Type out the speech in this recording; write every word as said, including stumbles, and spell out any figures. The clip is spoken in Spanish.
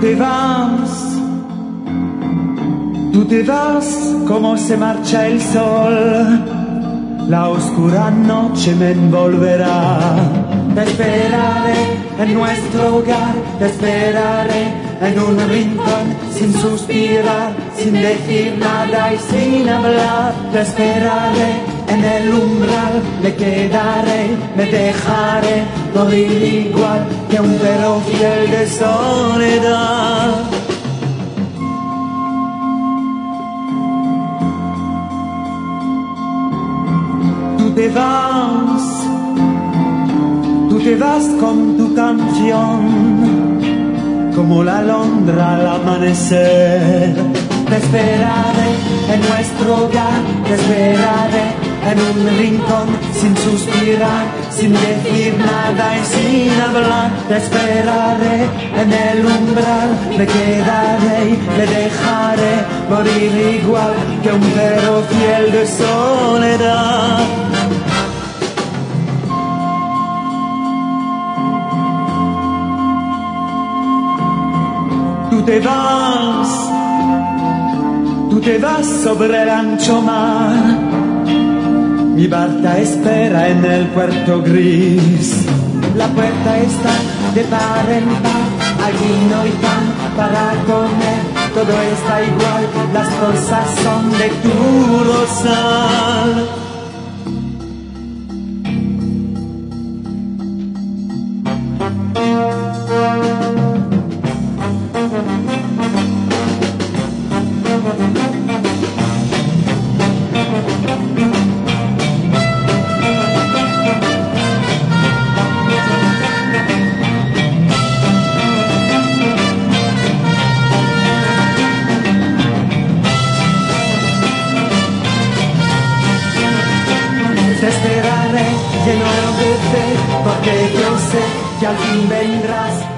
te vas, tú te vas como se marcha el sol, la oscura noche me envolverá. Te esperaré en nuestro hogar, te esperaré en un rincón, sin suspirar, sin decir nada y sin hablar. Te esperaré en el umbral, me quedaré, me dejaré morir igual que un perro fiel de soledad. Tú te vas, tú te vas con tu canción, como la alondra al amanecer. Te esperaré en nuestro hogar, te esperaré en un rincón, sin suspirar, sin decir nada y sin hablar. Te esperaré en el umbral, me quedaré y me dejaré morir igual que un perro fiel de soledad. Tú te vas, tú te vas sobre el ancho mar, mi barca espera en el puerto gris. La puerta está de par en par, hay vino y pan para comer, todo está igual, las cosas son de tu rosal. Te esperaré lleno de fe, porque yo sé que al fin vendrás.